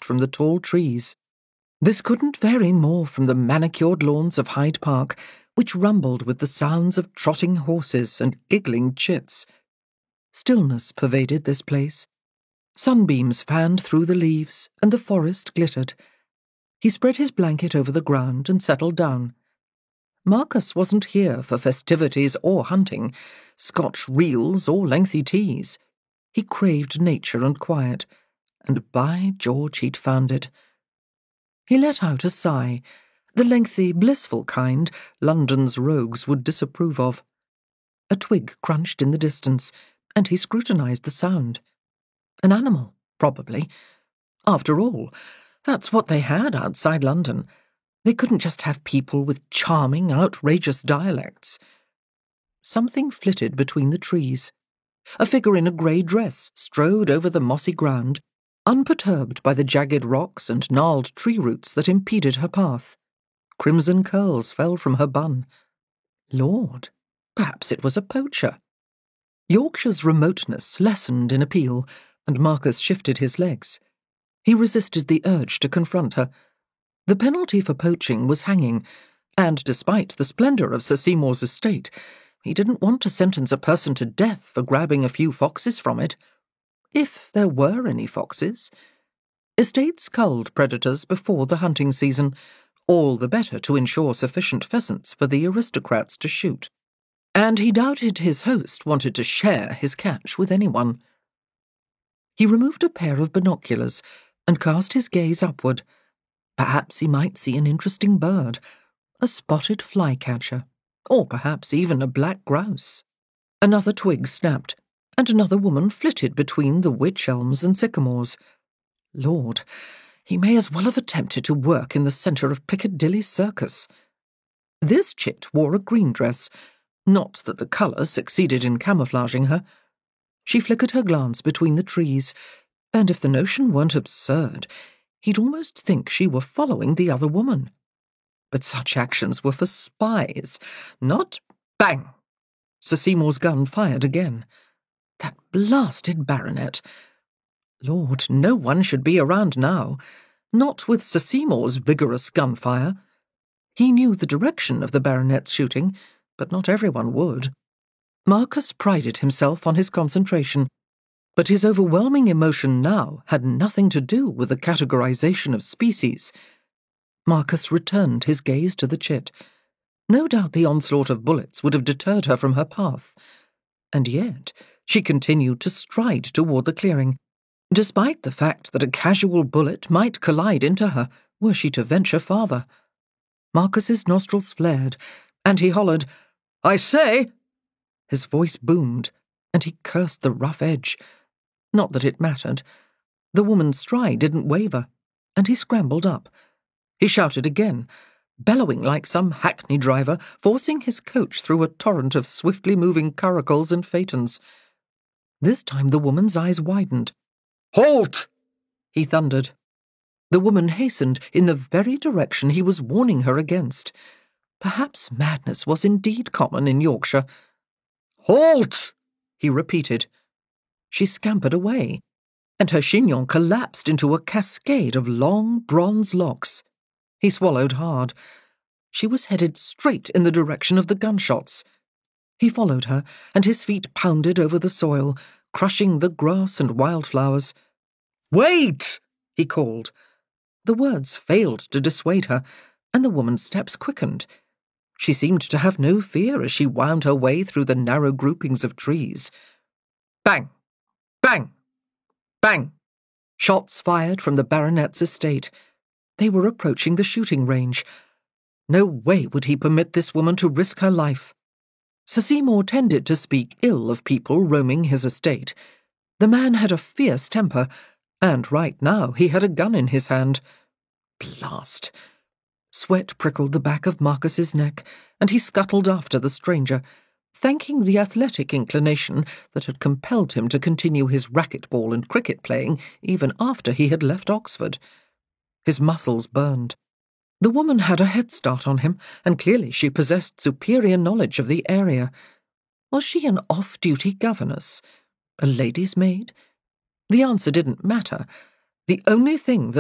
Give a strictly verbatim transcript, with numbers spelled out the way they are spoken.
from the tall trees. This couldn't vary more from the manicured lawns of Hyde Park, which rumbled with the sounds of trotting horses and giggling chits. Stillness pervaded this place. Sunbeams fanned through the leaves, and the forest glittered. He spread his blanket over the ground and settled down. Marcus wasn't here for festivities or hunting, Scotch reels or lengthy teas. He craved nature and quiet, and by George he'd found it. He let out a sigh, the lengthy, blissful kind London's rogues would disapprove of. A twig crunched in the distance, and he scrutinized the sound. An animal, probably. After all, that's what they had outside London. They couldn't just have people with charming, outrageous dialects. Something flitted between the trees. A figure in a grey dress strode over the mossy ground, unperturbed by the jagged rocks and gnarled tree roots that impeded her path. Crimson curls fell from her bun. Lord, perhaps it was a poacher. Yorkshire's remoteness lessened in appeal, and Marcus shifted his legs. He resisted the urge to confront her. The penalty for poaching was hanging, and despite the splendour of Sir Seymour's estate, he didn't want to sentence a person to death for grabbing a few foxes from it. If there were any foxes. Estates culled predators before the hunting season, all the better to ensure sufficient pheasants for the aristocrats to shoot. And he doubted his host wanted to share his catch with anyone. He removed a pair of binoculars and cast his gaze upward. Perhaps he might see an interesting bird, a spotted flycatcher, or perhaps even a black grouse. Another twig snapped, and another woman flitted between the wych elms and sycamores. Lord, he may as well have attempted to work in the centre of Piccadilly Circus. This chit wore a green dress, not that the colour succeeded in camouflaging her. She flickered her glance between the trees, and if the notion weren't absurd, he'd almost think she were following the other woman. But such actions were for spies, not— Bang! Sir Seymour's gun fired again. That blasted baronet. Lord, no one should be around now, not with Sir Seymour's vigorous gunfire. He knew the direction of the baronet's shooting, but not everyone would. Marcus prided himself on his concentration, but his overwhelming emotion now had nothing to do with the categorization of species. Marcus returned his gaze to the chit. No doubt the onslaught of bullets would have deterred her from her path. And yet she continued to stride toward the clearing, despite the fact that a casual bullet might collide into her were she to venture farther. Marcus's nostrils flared, and he hollered, "I say!" His voice boomed, and he cursed the rough edge. Not that it mattered. The woman's stride didn't waver, and he scrambled up. He shouted again, bellowing like some hackney driver, forcing his coach through a torrent of swiftly moving curricles and phaetons. This time the woman's eyes widened. "Halt!" he thundered. The woman hastened in the very direction he was warning her against. Perhaps madness was indeed common in Yorkshire. "Halt!" he repeated. She scampered away, and her chignon collapsed into a cascade of long bronze locks. He swallowed hard. She was headed straight in the direction of the gunshots. He followed her, and his feet pounded over the soil, crushing the grass and wildflowers. "Wait!" he called. The words failed to dissuade her, and the woman's steps quickened. She seemed to have no fear as she wound her way through the narrow groupings of trees. Bang! Bang! Bang! Shots fired from the baronet's estate. They were approaching the shooting range. No way would he permit this woman to risk her life. Sir Seymour tended to speak ill of people roaming his estate. The man had a fierce temper, and right now he had a gun in his hand. Blast! Sweat prickled the back of Marcus's neck, and he scuttled after the stranger, thanking the athletic inclination that had compelled him to continue his racquetball and cricket playing even after he had left Oxford. His muscles burned. The woman had a head start on him, and clearly she possessed superior knowledge of the area. Was she an off-duty governess? A lady's maid? The answer didn't matter. The only thing that